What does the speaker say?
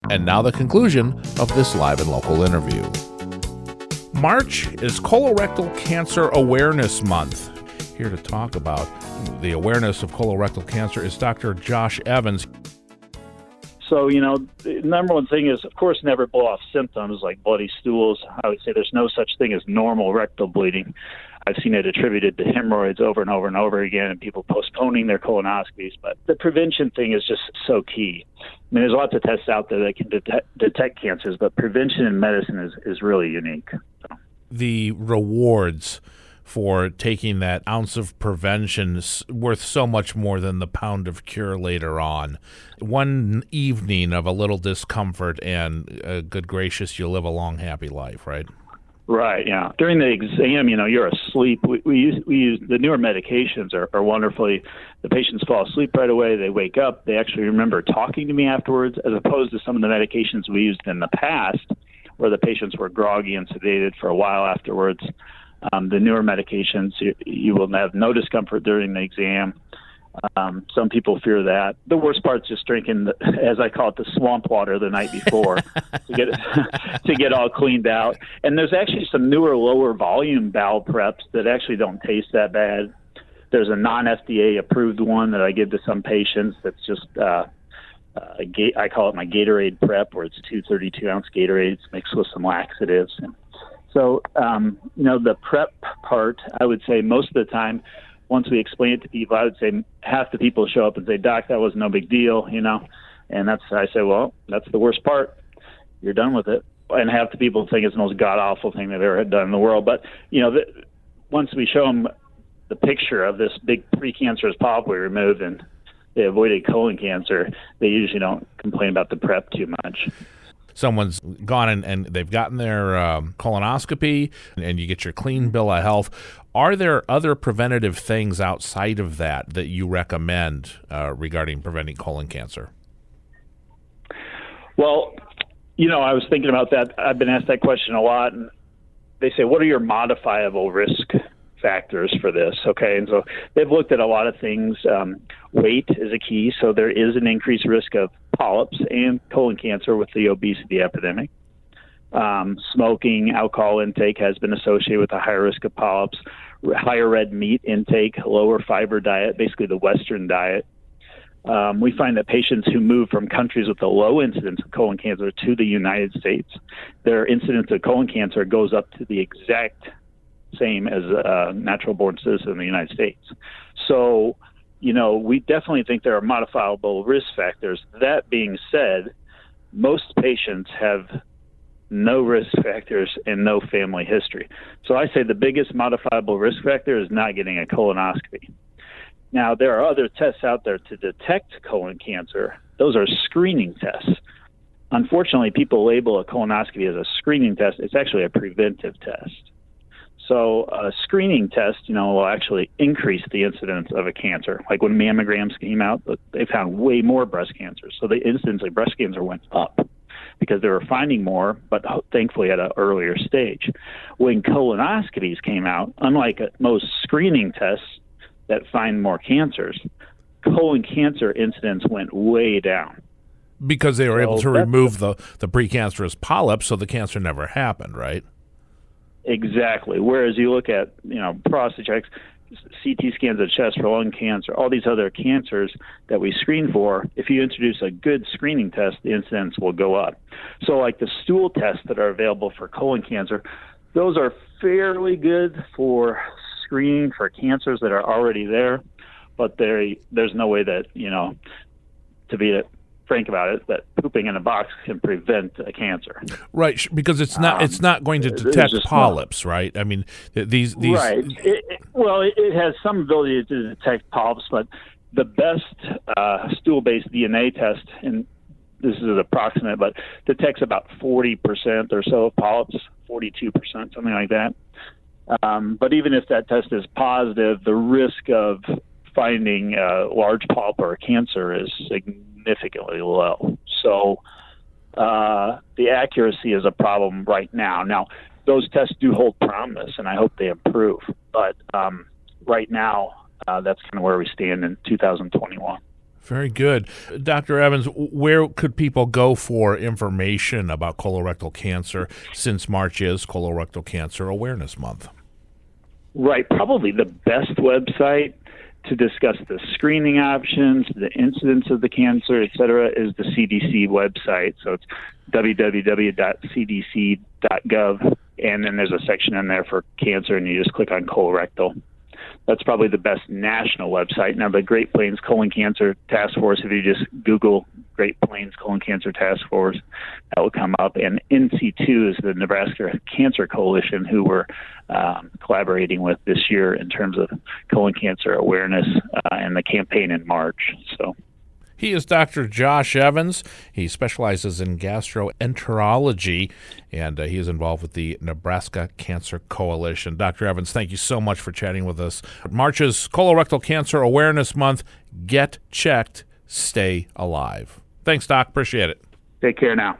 And now the conclusion of this live and local interview. March is Colorectal Cancer Awareness Month. Here to talk about the awareness of colorectal cancer is Dr. Josh Evans. So, the number one thing is, of course, never blow off symptoms like bloody stools. I would say there's no such thing as normal rectal bleeding. I've seen it attributed to hemorrhoids over and over and over again, and people postponing their colonoscopies. But the prevention thing is just so key. I mean, there's lots of tests out there that can detect cancers, but prevention in medicine is really unique. So. The rewards for taking that ounce of prevention is worth so much more than the pound of cure later on. One evening of a little discomfort and, good gracious, you live a long, happy life, right? Right, yeah. During the exam, you're asleep. We use the newer medications are wonderfully, the patients fall asleep right away. They wake up. They actually remember talking to me afterwards, as opposed to some of the medications we used in the past where the patients were groggy and sedated for a while afterwards. The newer medications, you will have no discomfort during the exam. Some people fear that. The worst part is just drinking, as I call it, the swamp water the night before to get all cleaned out. And there's actually some newer, lower volume bowel preps that actually don't taste that bad. There's a non-FDA approved one that I give to some patients that's just I call it my Gatorade prep, where it's 2 32-ounce Gatorades mixed with some laxatives. And so, the prep part, I would say most of the time, once we explain it to people, I would say half the people show up and say, "Doc, that was no big deal," and I say, well, that's the worst part. You're done with it. And half the people think it's the most god-awful thing they've ever done in the world. But, once we show them the picture of this big precancerous polyp we removed and they avoided colon cancer, they usually don't complain about the prep too much. Someone's gone and they've gotten their colonoscopy, and you get your clean bill of health. Are there other preventative things outside of that you recommend regarding preventing colon cancer? Well, I was thinking about that. I've been asked that question a lot, and they say, what are your modifiable risk factors for this? Okay, and so they've looked at a lot of things. Weight is a key, so there is an increased risk of polyps and colon cancer with the obesity epidemic. Smoking, alcohol intake has been associated with a higher risk of polyps. Higher red meat intake, lower fiber diet, basically the Western diet. We find that patients who move from countries with a low incidence of colon cancer to the United States, their incidence of colon cancer goes up to the exact same as a natural-born citizen in the United States. So, we definitely think there are modifiable risk factors. That being said, most patients have no risk factors and no family history. So I say the biggest modifiable risk factor is not getting a colonoscopy. Now, there are other tests out there to detect colon cancer. Those are screening tests. Unfortunately, people label a colonoscopy as a screening test. It's actually a preventive test. So a screening test, will actually increase the incidence of a cancer. Like when mammograms came out, they found way more breast cancer. So the incidence of breast cancer went up because they were finding more, but thankfully at an earlier stage. When colonoscopies came out, unlike most screening tests that find more cancers, colon cancer incidence went way down. Because they were able to remove the precancerous polyps, so the cancer never happened, right? Exactly. Whereas you look at, prostate checks, CT scans of chest for lung cancer, all these other cancers that we screen for, if you introduce a good screening test, the incidence will go up. So like the stool tests that are available for colon cancer, those are fairly good for screening for cancers that are already there, but there's no way that, to be frank about it, that pooping in a box can prevent a cancer. Right, because it's not going to detect polyps, right? I mean, these right. It has some ability to detect polyps, but the best stool-based DNA test, and this is an approximate, but detects about 40% or so of polyps, 42%, something like that. But even if that test is positive, the risk of finding a large polyp or a cancer is significantly low. So the accuracy is a problem right now. Now, those tests do hold promise, and I hope they improve. But right now, that's kind of where we stand in 2021. Very good. Dr. Evans, where could people go for information about colorectal cancer since March is Colorectal Cancer Awareness Month? Right. Probably the best website to discuss the screening options, the incidence of the cancer, et cetera, is the CDC website. So it's www.cdc.gov, and then there's a section in there for cancer, and you just click on colorectal. That's probably the best national website. Now, the Great Plains Colon Cancer Task Force, if you just Google Great Plains Colon Cancer Task Force, that will come up. And NC2 is the Nebraska Cancer Coalition, who we're collaborating with this year in terms of colon cancer awareness and the campaign in March. So. He is Dr. Josh Evans. He specializes in gastroenterology, and he is involved with the Nebraska Cancer Coalition. Dr. Evans, thank you so much for chatting with us. March is Colorectal Cancer Awareness Month. Get checked. Stay alive. Thanks, Doc. Appreciate it. Take care now.